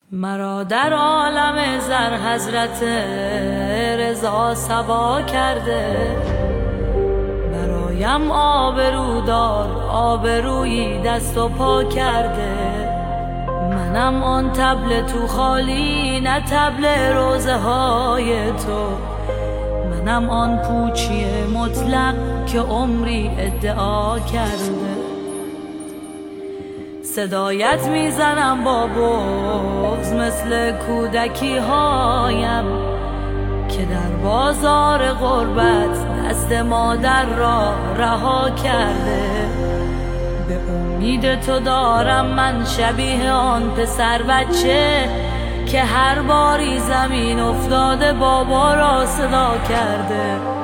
مرا در عالم زر حضرت رضا صبا کرده، برایم آبرودار آبرویی دست و پا کرده. منم آن طبل تو خالی نه طبل روزه های تو، منم آن پوچی مطلق که عمری ادعا کرده. صدایت میزنم با بغض مثل کودکی هایم که در بازار غربت دست مادر را رها کرده. به امید تو دارم من شبیه آن پسر بچه که هر باری زمین افتاده بابا را صدا کرده.